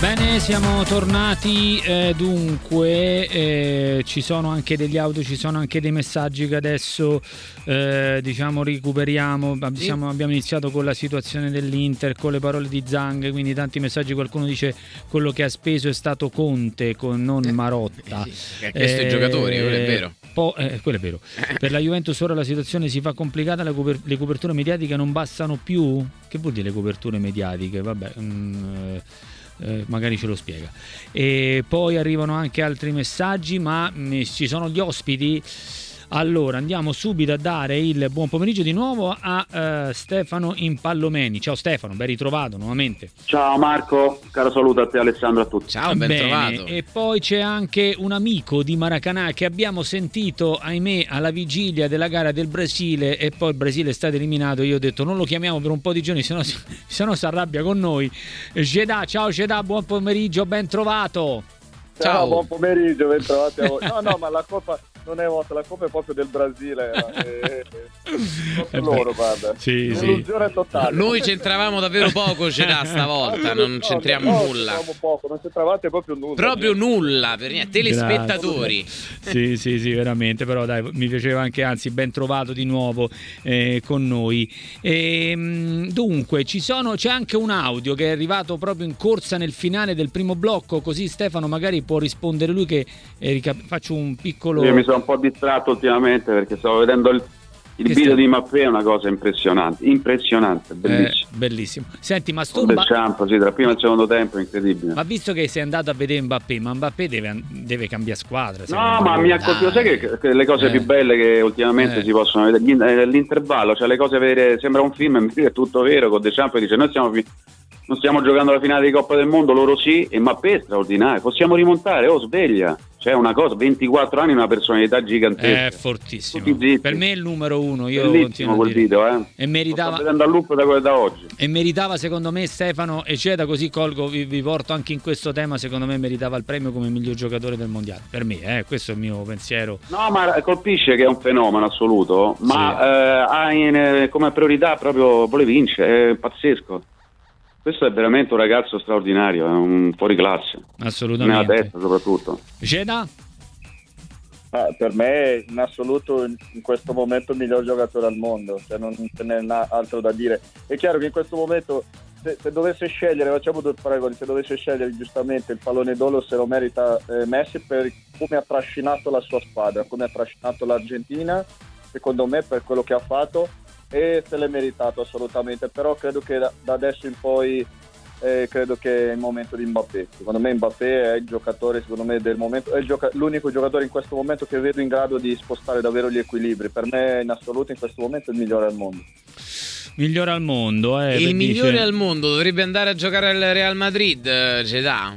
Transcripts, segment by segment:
Bene, siamo tornati, dunque ci sono anche degli audio, ci sono anche dei messaggi che adesso diciamo recuperiamo. Abbiamo iniziato con la situazione dell'Inter, con le parole di Zhang, quindi tanti messaggi. Qualcuno dice quello che ha speso è stato Conte, non Marotta. Che ha chiesto i giocatori, quello è vero. Quello è vero. Per la Juventus ora la situazione si fa complicata, le coperture mediatiche non bastano più. Che vuol dire le coperture mediatiche? Vabbè, magari ce lo spiega. E poi arrivano anche altri messaggi, ma ci sono gli ospiti. Allora andiamo subito a dare il buon pomeriggio di nuovo a Stefano Impallomeni. Ciao Stefano, ben ritrovato nuovamente. Ciao Marco, caro saluto a te, Alessandro, a tutti. Ciao, ben trovato. E poi c'è anche un amico di Maracanã che abbiamo sentito, ahimè, alla vigilia della gara del Brasile, e poi il Brasile è stato eliminato. Io ho detto non lo chiamiamo per un po' di giorni, se no si arrabbia con noi. Jeddah, ciao Jeddah, buon pomeriggio, ben trovato. Ciao, buon pomeriggio, ben trovati a voi. No, ma la Coppa non è vostra, la Coppa è proprio del Brasile. Loro, guarda. Sì, l'illusione totale. Noi c'entravamo davvero poco, stavolta, non c'entriamo nulla. Poco, non c'entravate proprio nulla. Proprio nulla, per niente. Telespettatori. Sì, veramente, però dai, mi piaceva anche, anzi, ben trovato di nuovo con noi. Dunque, c'è anche un audio che è arrivato proprio in corsa nel finale del primo blocco, così Stefano magari può rispondere lui, che faccio un piccolo... Io mi sono un po' distratto ultimamente perché stavo vedendo il video di Mbappé, è una cosa impressionante, bellissimo. Bellissimo. Senti, ma del Champ, sì, tra prima e il secondo tempo, incredibile. Ma visto che sei andato a vedere Mbappé, ma Mbappé deve cambiare squadra. No, ma mi ha colpito, sai che le cose più belle che ultimamente si possono vedere, l'intervallo, cioè le cose vere, sembra un film, invece è tutto vero, con De Champ dice non stiamo giocando la finale di Coppa del Mondo, loro sì, e Mbappé è straordinario, possiamo rimontare, sveglia. C'è una cosa, 24 anni, una personalità gigantesca. È fortissimo. Per me è il numero uno. Io bellissimo quel video, E meritava. Sto vedendo a loop da oggi. E meritava, secondo me, Stefano e Jeddah, così colgo, vi porto anche in questo tema. Secondo me meritava il premio come miglior giocatore del mondiale. Per me, questo è il mio pensiero. No, ma colpisce che è un fenomeno assoluto, ma ha come priorità proprio vuole vincere, è pazzesco. Questo è veramente un ragazzo straordinario, è un fuoriclasse. Assolutamente. Nella testa soprattutto. Jeddah? Per me in assoluto in questo momento il miglior giocatore al mondo, cioè non ce n'è altro da dire. È chiaro che in questo momento se dovesse scegliere, facciamo due paragoni, se dovesse scegliere giustamente il pallone d'oro se lo merita Messi per come ha trascinato la sua squadra, come ha trascinato l'Argentina, secondo me, per quello che ha fatto, e se l'è meritato assolutamente, però credo che da adesso in poi credo che è il momento di Mbappé. Secondo me Mbappé è il giocatore, secondo me, del momento, è l'unico giocatore in questo momento che vedo in grado di spostare davvero gli equilibri. Per me in assoluto in questo momento è il migliore al mondo. Migliore al mondo, il migliore al mondo dovrebbe andare a giocare al Real Madrid, Jeddah.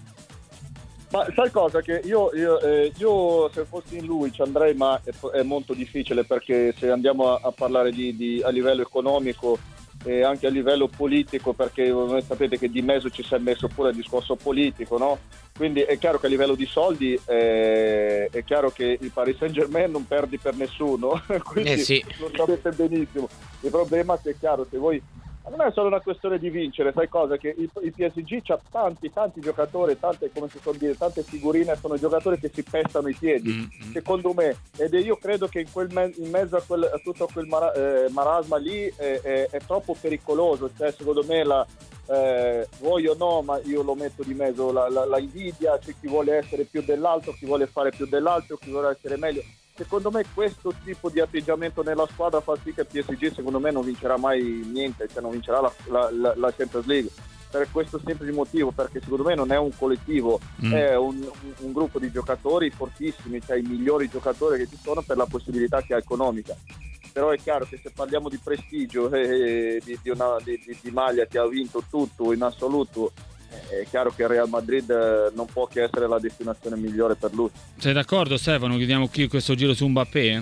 Ma sai cosa? Che io se fossi in lui ci andrei, ma è molto difficile, perché se andiamo a parlare a livello economico e anche a livello politico, perché voi sapete che di mezzo ci si è messo pure il discorso politico, no? Quindi è chiaro che a livello di soldi è chiaro che il Paris Saint-Germain non perdi per nessuno, quindi lo sapete benissimo. Il problema è che è chiaro, se voi non è solo una questione di vincere, sai cosa? Che il PSG c'ha tanti giocatori, tante, come si può dire, tante figurine, sono giocatori che si pestano i piedi, secondo me, ed io credo che in mezzo a tutto quel marasma lì è troppo pericoloso, cioè secondo me vuoi o no, ma io lo metto di mezzo, la invidia, c'è chi vuole essere più dell'altro, chi vuole fare più dell'altro, chi vuole essere meglio. Secondo me questo tipo di atteggiamento nella squadra fa sì che il PSG secondo me non vincerà mai niente, cioè non vincerà la Champions League, per questo semplice motivo, perché secondo me non è un collettivo, è un gruppo di giocatori fortissimi, cioè i migliori giocatori che ci sono per la possibilità che ha economica. Però è chiaro che se parliamo di prestigio di maglia che ha vinto tutto in assoluto, è chiaro che il Real Madrid non può che essere la destinazione migliore per lui. Sei d'accordo, Stefano? Chiudiamo qui questo giro su Mbappé?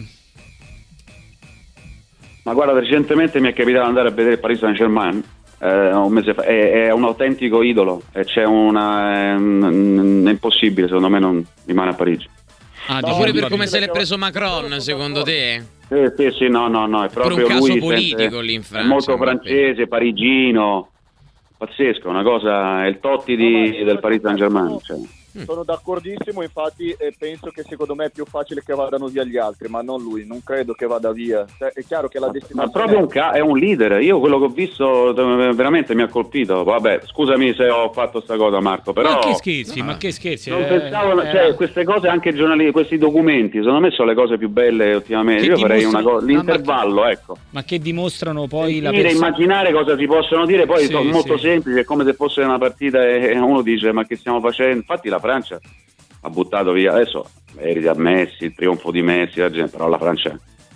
Ma guarda, recentemente mi è capitato di andare a vedere Paris Saint-Germain un mese fa, è un autentico idolo, e c'è è impossibile, secondo me non rimane a Parigi. Pure per come se l'è preso Macron, secondo te? Sì, no, è proprio per un caso lui, politico lì in Francia, è molto francese, parigino. pazzesco, una cosa, è il Totti del Paris Saint-Germain. Cioè. Sono d'accordissimo, infatti, e penso che secondo me è più facile che vadano via gli altri, ma non lui, non credo che vada via. Cioè, è chiaro che la destinazione... Ma proprio è un leader, io quello che ho visto veramente mi ha colpito. Vabbè, scusami se ho fatto sta cosa, Marco, però... Ma che scherzi? Non pensavo, cioè, queste cose anche giornalistiche, questi documenti, secondo me sono le cose più belle ultimamente. Io farei una cosa, l'intervallo, ecco. Ma che dimostrano poi immaginare cosa si possono dire, poi sono molto semplici, è come se fosse una partita e uno dice ma che stiamo facendo? Infatti la Francia ha buttato via, adesso merita Messi, il trionfo di Messi, la gente, però la Francia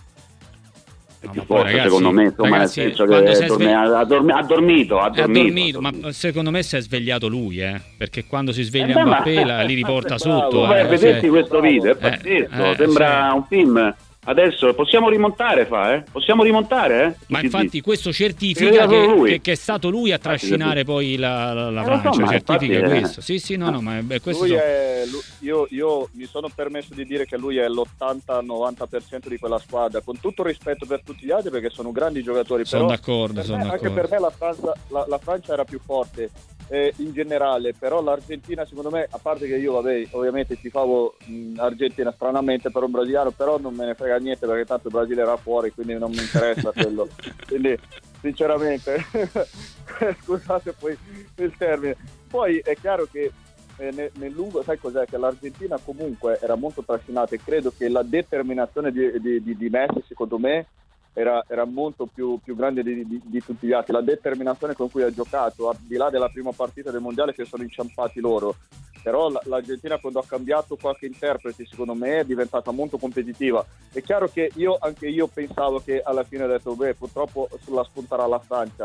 è più forte, ragazzi, secondo me, insomma, ragazzi, nel senso che ha dormito, ma secondo me si è svegliato lui, perché quando si sveglia Mbappé li riporta sotto. Vedersi questo video è pazzesco, sembra un film. Adesso possiamo rimontare, possiamo rimontare? Ma infatti questo certifica che è stato lui a trascinare poi la Francia, certifica questo. Sì, no, ma questo io mi sono permesso di dire che lui è l'80-90% di quella squadra, con tutto rispetto per tutti gli altri, perché sono grandi giocatori. Sono d'accordo. Anche per me la Francia era più forte in generale, però l'Argentina secondo me, a parte che io ovviamente tifavo Argentina stranamente per un brasiliano, però non me ne frega niente perché tanto il Brasile era fuori, quindi non mi interessa quello. Quindi sinceramente scusate poi il termine. Poi è chiaro che nel lungo, sai cos'è? Che l'Argentina comunque era molto trascinata, e credo che la determinazione di Messi, secondo me, era molto più grande di tutti gli altri. La determinazione con cui ha giocato, al di là della prima partita del mondiale che sono inciampati loro, però l'Argentina, quando ha cambiato qualche interprete, secondo me è diventata molto competitiva. È chiaro che anche io pensavo che alla fine ho detto purtroppo la spunterà la Francia,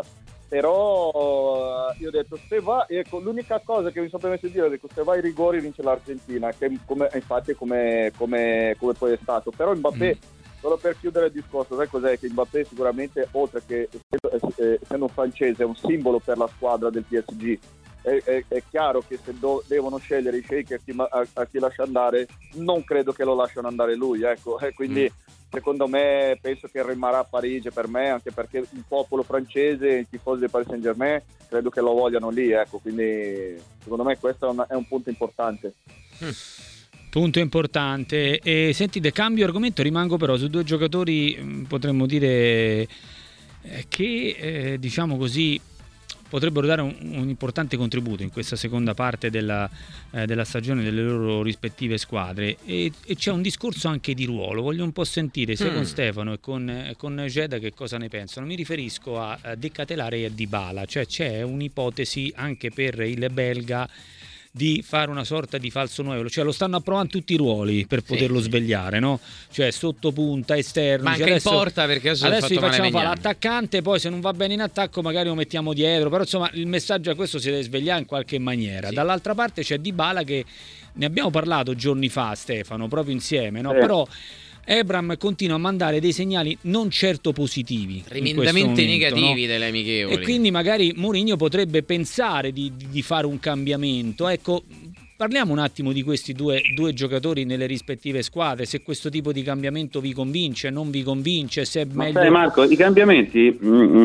però io ho detto se va, ecco, l'unica cosa che mi sono permesso di dire è che se va ai rigori vince l'Argentina, che infatti è come poi è stato. Però Mbappé, solo per chiudere il discorso, sai cos'è? Che Mbappé sicuramente, oltre che essendo francese, è un simbolo per la squadra del PSG. È chiaro che se devono scegliere i shake a chi lascia andare, non credo che lo lasciano andare lui, ecco. Quindi secondo me penso che rimarrà a Parigi per me, anche perché il popolo francese, i tifosi del Paris Saint-Germain, credo che lo vogliano lì, ecco. Quindi secondo me questo è un punto importante. Punto importante. E senti, cambio argomento, rimango però su due giocatori, potremmo dire che diciamo così potrebbero dare un importante contributo in questa seconda parte della stagione delle loro rispettive squadre, e c'è un discorso anche di ruolo. Voglio un po' sentire sia con Stefano e con Geda che cosa ne pensano. Mi riferisco a De Ketelaere e a Dybala, cioè c'è un'ipotesi anche per il belga di fare una sorta di falso 9, cioè lo stanno approvando tutti i ruoli per poterlo svegliare, no? Cioè sottopunta, esterno. Ma anche in porta, perché adesso gli facciamo fare l'attaccante, poi se non va bene in attacco magari lo mettiamo dietro, però insomma il messaggio è questo, si deve svegliare in qualche maniera. Dall'altra parte c'è Dybala, che ne abbiamo parlato giorni fa, Stefano, proprio insieme, no? Però Ebram continua a mandare dei segnali non certo positivi, tremendamente negativi, no? Delle amichevoli, e quindi magari Mourinho potrebbe pensare di fare un cambiamento. Ecco, parliamo un attimo di questi due giocatori nelle rispettive squadre, se questo tipo di cambiamento vi convince, non vi convince, se è meglio. Sai Marco, i cambiamenti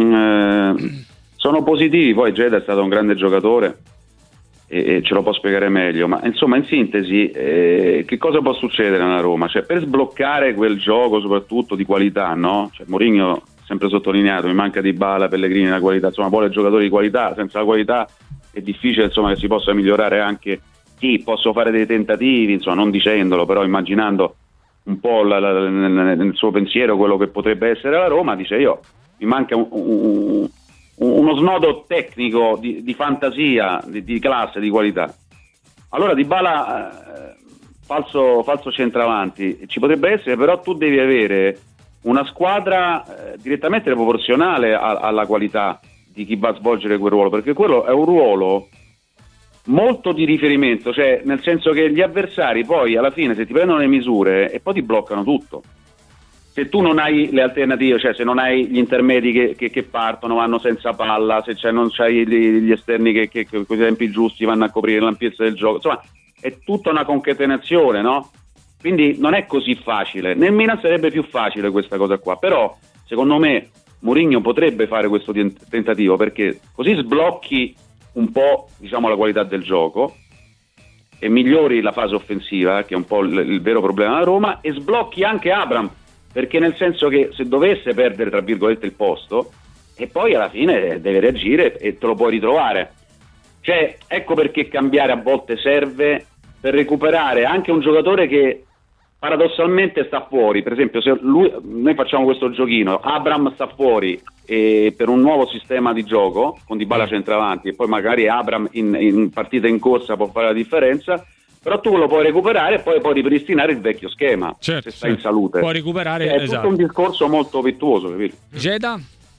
sono positivi. Poi Geda è stato un grande giocatore e ce lo può spiegare meglio, ma insomma, in sintesi, che cosa può succedere nella Roma? Cioè, per sbloccare quel gioco soprattutto di qualità, no? Cioè, Mourinho ha sempre sottolineato, mi manca Dybala, Pellegrini, la qualità, insomma vuole giocatori di qualità. Senza la qualità è difficile, insomma, che si possa migliorare. Anche posso fare dei tentativi, insomma, non dicendolo, però immaginando un po' nel suo pensiero quello che potrebbe essere la Roma, dice mi manca uno snodo tecnico di fantasia, di classe, di qualità. Allora Dybala, falso centravanti ci potrebbe essere, però tu devi avere una squadra direttamente proporzionale alla qualità di chi va a svolgere quel ruolo, perché quello è un ruolo molto di riferimento, cioè nel senso che gli avversari poi alla fine, se ti prendono le misure, e poi ti bloccano tutto. Se tu non hai le alternative, cioè se non hai gli intermedi che partono, vanno senza palla, se non c'hai gli esterni che con i tempi giusti vanno a coprire l'ampiezza del gioco, insomma è tutta una concatenazione, no? Quindi non è così facile. Nel Milan sarebbe più facile questa cosa qua, però secondo me Mourinho potrebbe fare questo tentativo, perché così sblocchi un po', diciamo, la qualità del gioco e migliori la fase offensiva, che è un po' il vero problema della Roma, e sblocchi anche Abraham, perché nel senso che se dovesse perdere, tra virgolette, il posto, e poi alla fine deve reagire e te lo puoi ritrovare. Cioè, ecco perché cambiare a volte serve, per recuperare anche un giocatore che paradossalmente sta fuori. Per esempio, se noi facciamo questo giochino, Abraham sta fuori per un nuovo sistema di gioco con Dybala centravanti, e poi magari Abraham in partita in corsa può fare la differenza, però tu lo puoi recuperare e poi puoi ripristinare il vecchio schema, se stai in salute. Puoi recuperare, è tutto un discorso molto virtuoso, capito? Geda?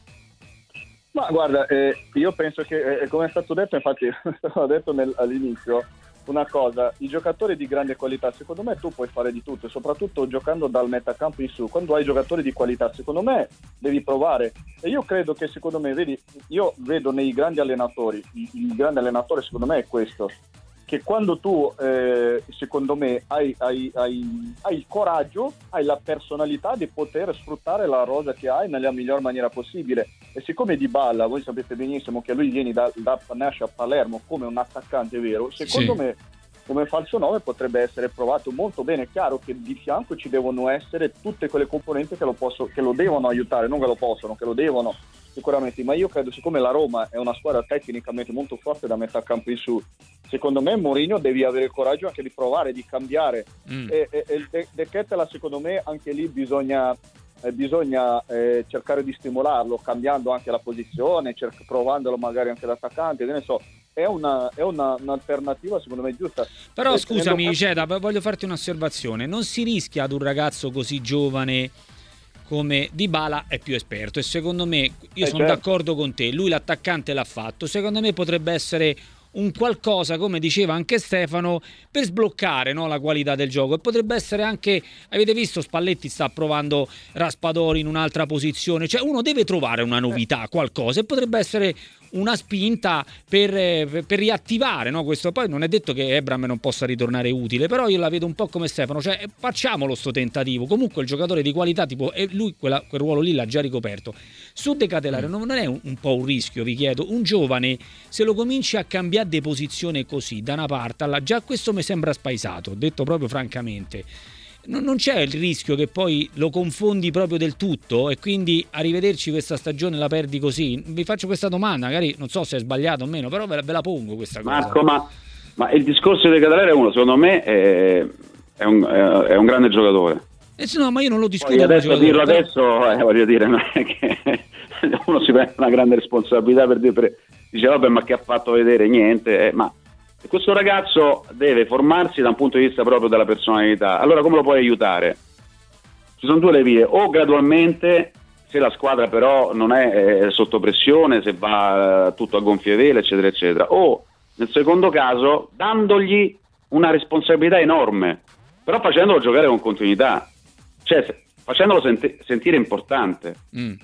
Ma guarda, io penso che, come è stato detto, infatti ho detto all'inizio, una cosa: i giocatori di grande qualità, secondo me tu puoi fare di tutto, soprattutto giocando dal metacampo in su. Quando hai giocatori di qualità, secondo me devi provare, e io credo che, secondo me, vedi, io vedo nei grandi allenatori, il grande allenatore secondo me è questo, che quando tu secondo me hai il coraggio, hai la personalità di poter sfruttare la rosa che hai nella miglior maniera possibile. E siccome Dybala, voi sapete benissimo che lui viene nasce a Palermo come un attaccante vero, secondo me come falso 9 potrebbe essere provato molto bene. È chiaro che di fianco ci devono essere tutte quelle componenti che lo devono aiutare, non che lo possono, che lo devono sicuramente. Ma io credo, siccome la Roma è una squadra tecnicamente molto forte da metà campo in su, secondo me Mourinho devi avere il coraggio anche di provare, di cambiare. E De Ketelaere, secondo me, anche lì bisogna cercare di stimolarlo, cambiando anche la posizione, provandolo magari anche l'attaccante, che ne so. È un'alternativa secondo me giusta. Però scusami Ceda, voglio farti un'osservazione: non si rischia ad un ragazzo così giovane come Dybala è più esperto, e secondo me, io sono d'accordo con te, lui l'attaccante l'ha fatto, secondo me potrebbe essere un qualcosa, come diceva anche Stefano, per sbloccare, no, la qualità del gioco. E potrebbe essere anche, avete visto, Spalletti sta provando Raspadori in un'altra posizione, cioè uno deve trovare una novità, qualcosa, e potrebbe essere una spinta per riattivare, no, questo. Poi non è detto che Abraham non possa ritornare utile, però io la vedo un po' come Stefano, cioè facciamolo sto tentativo, comunque il giocatore di qualità, tipo, e lui quel ruolo lì l'ha già ricoperto. Su De Ketelaere non è un po' un rischio, vi chiedo? Un giovane, se lo cominci a cambiare di posizione così da una parte alla, già questo mi sembra spaesato, detto proprio francamente. Non c'è il rischio che poi lo confondi proprio del tutto e quindi arrivederci questa stagione la perdi così? Vi faccio questa domanda, magari non so se è sbagliato o meno, però ve la pongo questa cosa. Marco, ma il discorso di De Ketelaere è uno, secondo me è un grande giocatore. No, ma io non lo discuto. Poi adesso dirlo adesso, voglio dire, non è che uno si prende una grande responsabilità per dice vabbè, ma che ha fatto vedere? Niente, ma questo ragazzo deve formarsi da un punto di vista proprio della personalità. Allora come lo puoi aiutare? Ci sono due le vie: o gradualmente, se la squadra però non è sotto pressione, se va tutto a gonfie vele, eccetera eccetera, o nel secondo caso dandogli una responsabilità enorme, però facendolo giocare con continuità, cioè facendolo sentire importante.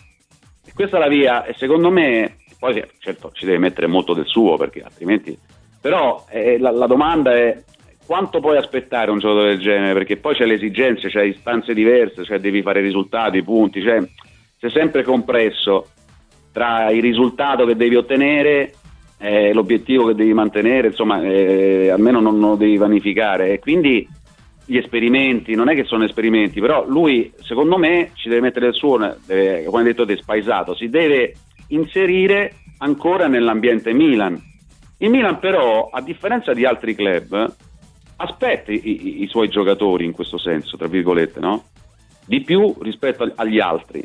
E questa è la via, e secondo me poi certo ci deve mettere molto del suo, perché altrimenti, però la domanda è quanto puoi aspettare un giocatore del genere, perché poi c'è le esigenze, c'è istanze diverse, cioè devi fare risultati, punti, cioè sei sempre compresso tra il risultato che devi ottenere, l'obiettivo che devi mantenere, insomma, almeno non lo devi vanificare. E quindi gli esperimenti non è che sono esperimenti, però lui secondo me ci deve mettere il suo, come hai detto te, spaesato, si deve inserire ancora nell'ambiente Milan. Il Milan però, a differenza di altri club, aspetta i suoi giocatori, in questo senso, tra virgolette, no? Di più rispetto agli altri.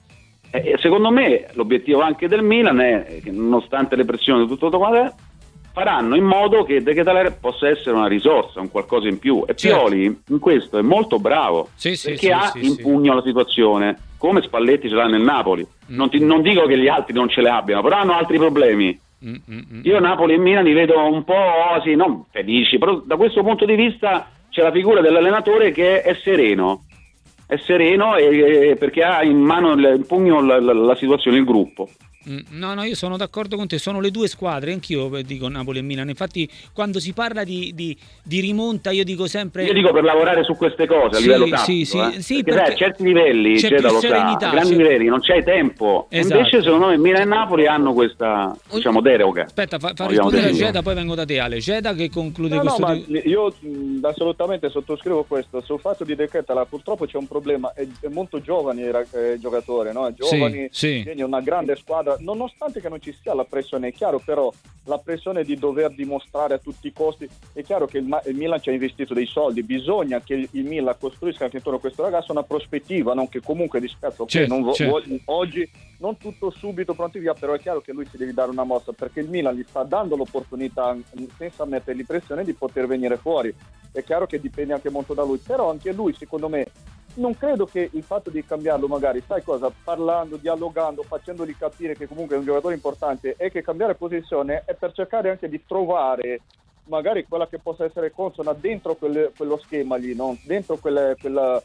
E secondo me l'obiettivo anche del Milan è che, nonostante le pressioni di tutto quanto, faranno in modo che De Ketelaere possa essere una risorsa, un qualcosa in più. E Pioli in questo è molto bravo, perché ha in pugno la situazione, come Spalletti ce l'ha nel Napoli. Non dico che gli altri non ce le abbiano, però hanno altri problemi. Io Napoli e Milan li vedo un po' non felici, però da questo punto di vista c'è la figura dell'allenatore che è sereno, perché ha in mano, in pugno la situazione, il gruppo. No, io sono d'accordo con te, sono le due squadre, anch'io dico Napoli e Milan. Infatti quando si parla di rimonta io dico sempre... Io dico per lavorare su queste cose a livello tattico, sì, perché sai, a certi livelli c'è c'è più da lo serenità, grandi livelli non c'è tempo. Esatto. Invece secondo me Milan e Napoli hanno questa, diciamo, deroga. Aspetta, fa rispondere a Geda, poi vengo da te, Ale. Geda che conclude questo... Io assolutamente sottoscrivo questo. Sul fatto di De Ketelaere purtroppo c'è un problema, è molto giovane il giocatore, no? Giovani, quindi una grande squadra, nonostante che non ci sia la pressione, è chiaro, però la pressione di dover dimostrare a tutti i costi, è chiaro che il Milan ci ha investito dei soldi, bisogna che il Milan costruisca anche intorno a questo ragazzo una prospettiva, non che comunque rispetto oggi non tutto subito pronti via, però è chiaro che lui si deve dare una mossa, perché il Milan gli sta dando l'opportunità, senza mettergli pressione, di poter venire fuori. È chiaro che dipende anche molto da lui, però anche lui, secondo me, non credo che il fatto di cambiarlo, magari, sai cosa, parlando, dialogando, facendogli capire che comunque è un giocatore importante, e che cambiare posizione è per cercare anche di trovare magari quella che possa essere consona dentro quello schema lì, no? Dentro quella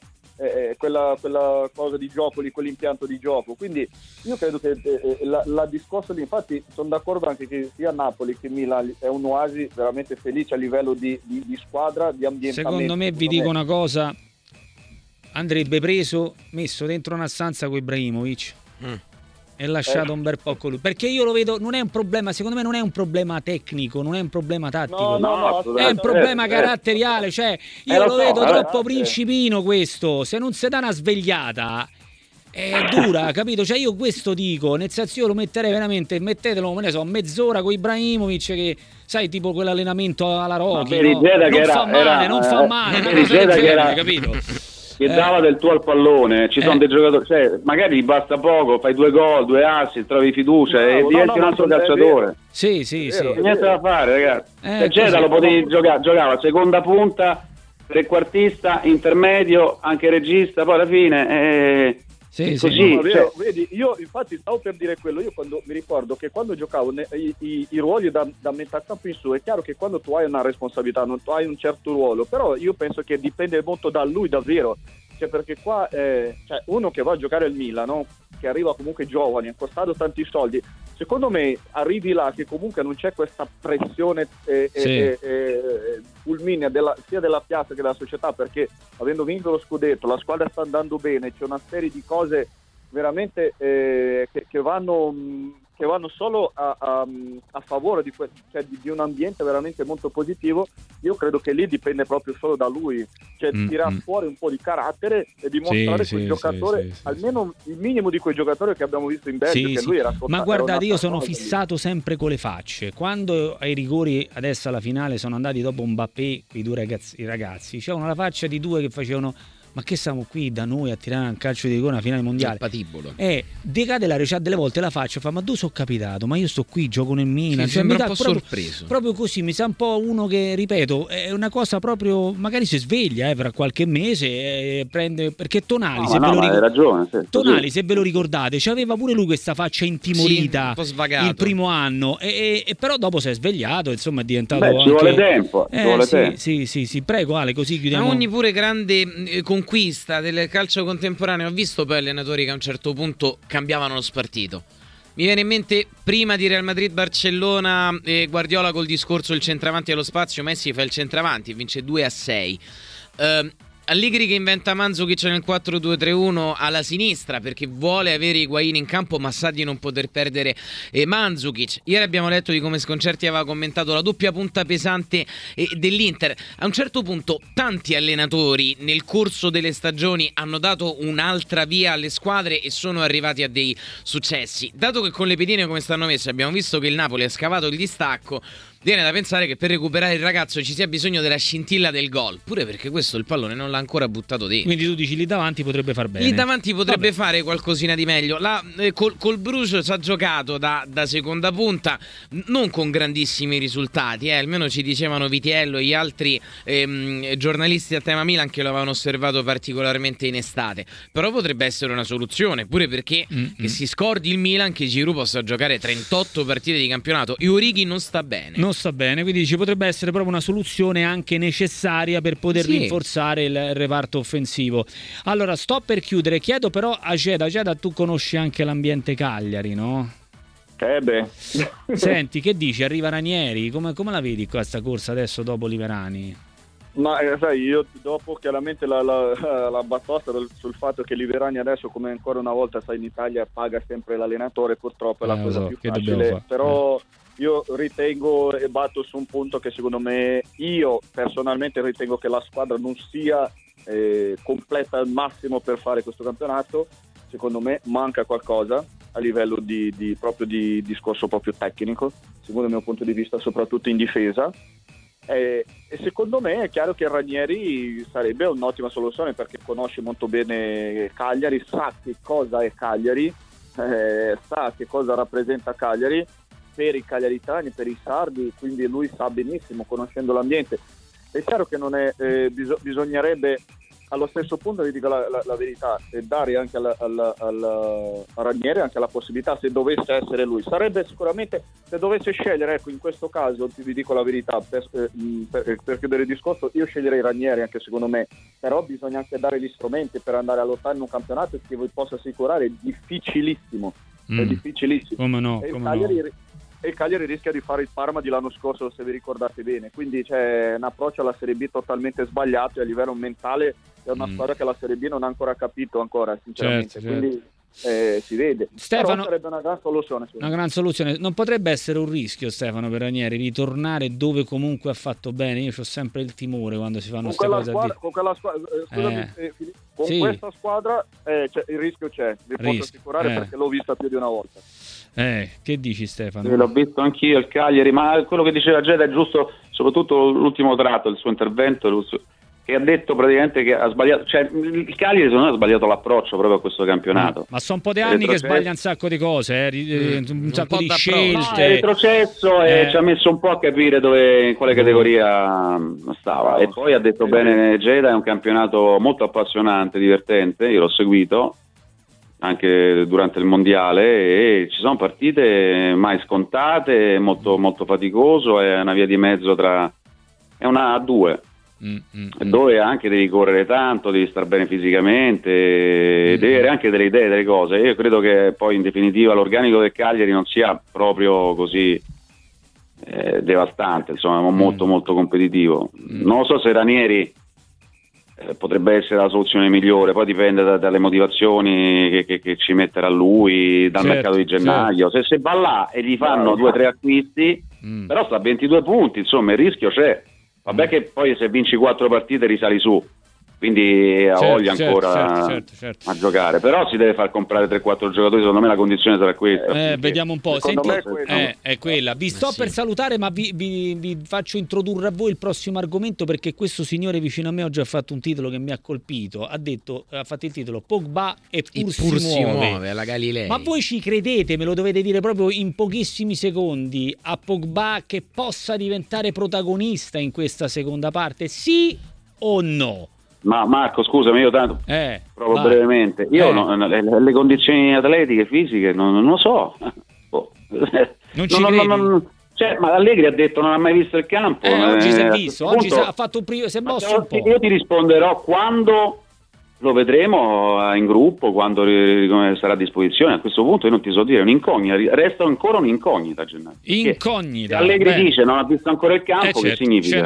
cosa di gioco lì, quell'impianto di gioco. Quindi io credo che la discorso lì, infatti sono d'accordo anche che sia Napoli che Milan è un oasi veramente felice a livello di squadra, di ambientamento. Secondo me, vi dico una cosa, andrebbe messo dentro una stanza con Ibrahimovic e lasciato un bel po' con lui, perché io lo vedo, non è un problema, secondo me non è un problema tecnico, non è un problema tattico, è un problema caratteriale, cioè io lo vedo troppo principino questo, se non si dà una svegliata è dura, capito? Cioè io questo dico, nel senso io lo metterei veramente, mettetelo, me ne so, mezz'ora con Ibrahimovic, che sai, tipo quell'allenamento alla Rocky, no? Non fa male, una cosa del genere, capito? Che dava del tuo al pallone, ci sono dei giocatori, cioè, magari ti basta poco, fai 2 gol, 2 assist, trovi fiducia e diventi un altro calciatore. Sì. Niente da fare, ragazzi. Geda lo potevi giocava seconda punta, trequartista, intermedio, anche regista, poi alla fine così. Vedi, io infatti stavo per dire quello, io quando mi ricordo che quando giocavo i ruoli da metà campo in su, è chiaro che quando tu hai una responsabilità, non tu hai un certo ruolo, però io penso che dipende molto da lui davvero, cioè, perché qua uno che va a giocare al Milan, no? Che arriva comunque giovane, ha costato tanti soldi, secondo me arrivi là che comunque non c'è questa pressione fulminea sia della piazza che della società, perché avendo vinto lo scudetto, la squadra sta andando bene, c'è una serie di cose veramente che vanno solo a favore di un ambiente veramente molto positivo. Io credo che lì dipende proprio solo da lui, cioè tirare fuori un po' di carattere e dimostrare quel giocatore, almeno il minimo di quei giocatori che abbiamo visto in Belgio, che lui era ma guardate, io sono fissato sempre con le facce. Quando ai rigori adesso alla finale sono andati dopo Mbappé, quei due ragazzi, c'erano la faccia di due che facevano: ma che siamo qui da noi a tirare un calcio di rigore una finale mondiale? Patibolo. De Ketelaere c'ha delle volte la faccia, fa: ma tu sono capitato, ma io sto qui, gioco nel Milan, cioè, mi dà un po' sorpreso. Proprio così, mi sa un po' uno che, ripeto, è una cosa proprio, magari si sveglia fra qualche mese e prende, perché Tonali, Tonali, se ve lo ricordate, c'aveva pure lui questa faccia intimorita, un po' svagato, il primo anno, e però dopo si è svegliato, insomma è diventato ci vuole tempo, sì, prego Ale, così chiudiamo. Ma ogni pure grande conquista del calcio contemporaneo, ho visto poi allenatori che a un certo punto cambiavano lo spartito. Mi viene in mente prima di Real Madrid-Barcellona, Guardiola col discorso il centravanti allo spazio, Messi fa il centravanti e vince 2-6. Allegri che inventa Mandzukic nel 4-2-3-1 alla sinistra perché vuole avere Higuaín in campo, ma sa di non poter perdere Mandzukic. Ieri abbiamo letto di come Sconcerti aveva commentato la doppia punta pesante dell'Inter. A un certo punto tanti allenatori nel corso delle stagioni hanno dato un'altra via alle squadre e sono arrivati a dei successi. Dato che con le pedine come stanno messe abbiamo visto che il Napoli ha scavato il distacco, viene da pensare che per recuperare il ragazzo ci sia bisogno della scintilla del gol, pure perché questo il pallone non l'ha ancora buttato dentro. Quindi tu dici lì davanti potrebbe far bene. Lì davanti potrebbe fare qualcosina di meglio. Col Bruges ci ha giocato da seconda punta, non con grandissimi risultati, almeno ci dicevano Vitiello e gli altri giornalisti a tema Milan che lo avevano osservato particolarmente in estate. Però potrebbe essere una soluzione, pure perché che si scordi il Milan che Giroud possa giocare 38 partite di campionato e Origi non sta bene. Non sta bene, quindi ci potrebbe essere proprio una soluzione anche necessaria per poter rinforzare il reparto offensivo. Allora, sto per chiudere, chiedo però a Geda, tu conosci anche l'ambiente Cagliari, no? Senti, che dici? Arriva Ranieri, come la vedi questa corsa adesso dopo Liverani? Ma sai, io dopo chiaramente la batosta sul fatto che Liverani adesso, come ancora una volta sai, in Italia paga sempre l'allenatore, purtroppo è la cosa più facile, però io ritengo e batto su un punto che secondo me, io personalmente ritengo che la squadra non sia completa al massimo per fare questo campionato. Secondo me manca qualcosa a livello proprio di discorso proprio tecnico, secondo il mio punto di vista, soprattutto in difesa. E secondo me è chiaro che Ranieri sarebbe un'ottima soluzione, perché conosce molto bene Cagliari, sa che cosa è Cagliari, sa che cosa rappresenta Cagliari per i cagliaritani, per i sardi, quindi lui sa benissimo, conoscendo l'ambiente. È chiaro che non è bisognerebbe allo stesso punto, vi dico la verità, e dare anche a Ranieri anche la possibilità, se dovesse essere lui, sarebbe sicuramente, se dovesse scegliere, ecco, in questo caso vi dico la verità, per chiudere il discorso, io sceglierei Ranieri anche secondo me, però bisogna anche dare gli strumenti per andare a lottare in un campionato che vi posso assicurare è difficilissimo, è difficilissimo. Come no? E il Cagliari rischia di fare il Parma di l'anno scorso, se vi ricordate bene, quindi c'è un approccio alla Serie B totalmente sbagliato, e a livello mentale è una squadra che la Serie B non ha ancora capito sinceramente, certo. Quindi si vede. Stefano, però sarebbe una gran soluzione. Una gran soluzione. Non potrebbe essere un rischio, Stefano, per Ranieri ritornare dove comunque ha fatto bene? Io ho sempre il timore quando si fanno queste cose. Con quella squadra, questa squadra il rischio c'è, vi posso assicurare, perché l'ho vista più di una volta. Che dici, Stefano? L'ho visto anch'io il Cagliari, ma quello che diceva Geda è giusto, soprattutto l'ultimo tratto del suo intervento, che ha detto praticamente che ha sbagliato, cioè il Cagliari secondo me ha sbagliato l'approccio proprio a questo campionato. Ma sono un po' di anni che sbaglia un sacco di cose, un sacco di scelte. È retrocesso e ci ha messo un po' a capire in quale categoria stava. E poi ha detto bene Geda, è un campionato molto appassionante, divertente, io l'ho seguito anche durante il mondiale, e ci sono partite mai scontate, molto, molto faticoso, è una via di mezzo è una A2 dove anche devi correre tanto, devi stare bene fisicamente, devi avere anche delle idee, delle cose. Io credo che poi in definitiva l'organico del Cagliari non sia proprio così devastante, insomma è molto molto competitivo. Non lo so se Ranieri potrebbe essere la soluzione migliore, poi dipende dalle motivazioni che ci metterà lui, dal mercato di gennaio. Se va là e gli fanno 2 o 3 acquisti, però sta a 22 punti, insomma il rischio c'è. Vabbè che poi se vinci 4 partite risali su, quindi ha voglia ancora a giocare, però si deve far comprare 3-4 giocatori, secondo me la condizione sarà questa. Vediamo un po'. Senti, è quella. Vi sto per salutare, ma vi faccio introdurre a voi il prossimo argomento, perché questo signore vicino a me oggi ha fatto un titolo che mi ha colpito, ha fatto il titolo Pogba e pur si muove alla Galilei. Ma voi ci credete, me lo dovete dire proprio in pochissimi secondi, a Pogba che possa diventare protagonista in questa seconda parte, sì o no? Ma Marco, scusami, io tanto proprio brevemente, io le condizioni atletiche, fisiche non lo so. Non ci credi? Ma Allegri ha detto non ha mai visto il campo. Oggi si è visto, oggi ha fatto si è mosso un po'. Io ti risponderò quando lo vedremo in gruppo, quando sarà a disposizione. A questo punto io non ti so dire, un'incognita, resta ancora un'incognita. Incognita. Allegri dice non ha visto ancora il campo, che significa?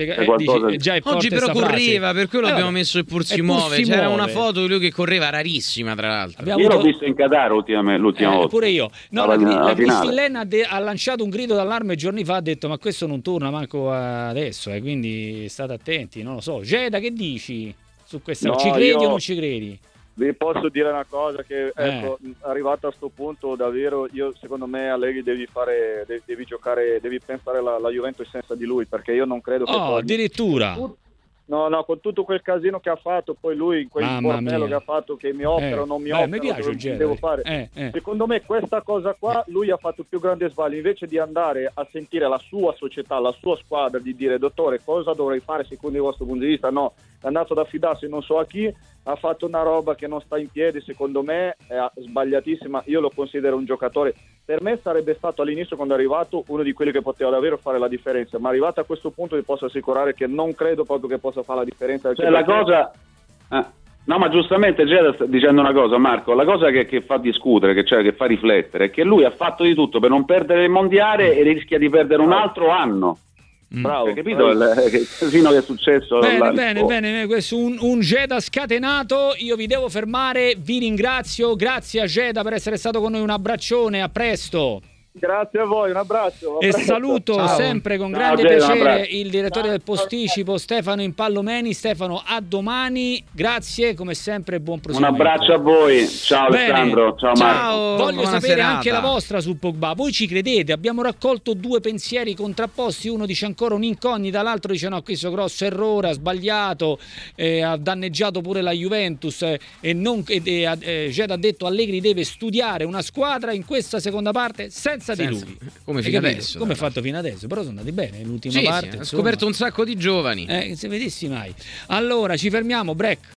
Oggi però correva, per quello abbiamo messo il pur si muove. C'era una foto di lui che correva rarissima, tra l'altro. Io l'ho visto in Qatar l'ultima volta. Pure io. No, la Cristillen ha lanciato un grido d'allarme giorni fa, ha detto ma questo non torna manco adesso, quindi state attenti, non lo so. Geda, che dici su questa? Ci credi o non ci credi? Vi posso dire una cosa, che ecco, arrivato a sto punto davvero, io secondo me Allegri devi giocare, devi pensare la Juventus senza di lui, perché io non credo che addirittura no, con tutto quel casino che ha fatto, poi lui quel sportello che ha fatto, che mi opera o non mi opera, mi piace il devo fare. Secondo me questa cosa qua lui ha fatto il più grande sbaglio, invece di andare a sentire la sua società, la sua squadra, di dire dottore cosa dovrei fare secondo il vostro punto di vista, no, è andato ad affidarsi non so a chi, ha fatto una roba che non sta in piedi, secondo me è sbagliatissima. Io lo considero un giocatore, per me sarebbe stato all'inizio, quando è arrivato, uno di quelli che poteva davvero fare la differenza, ma arrivato a questo punto vi posso assicurare che non credo proprio che possa fare la differenza. La cosa No, ma giustamente Geda sta dicendo una cosa, Marco, la cosa che fa discutere, che fa riflettere, è che lui ha fatto di tutto per non perdere il mondiale e rischia di perdere un altro anno. Bravo, Capito il casino che è successo? Bene, questo un Geda scatenato. Io vi devo fermare, vi ringrazio, grazie a Geda per essere stato con noi, un abbraccione, a presto. Grazie a voi, un abbraccio. E saluto sempre con grande piacere il direttore del posticipo Stefano Impallomeni. Stefano, a domani, grazie come sempre, buon proseguimento. Un abbraccio a voi, ciao Alessandro, ciao Marco. Voglio sapere anche la vostra su Pogba. Voi ci credete? Abbiamo raccolto due pensieri contrapposti, uno dice ancora un'incognita, l'altro dice no, questo grosso errore, ha sbagliato, ha danneggiato pure la Juventus Geda ha detto Allegri deve studiare una squadra in questa seconda parte senza di lui, come fino adesso, come fatto fino adesso, però sono andati bene l'ultima parte, ha scoperto un sacco di giovani, se vedessi mai. Allora ci fermiamo, break.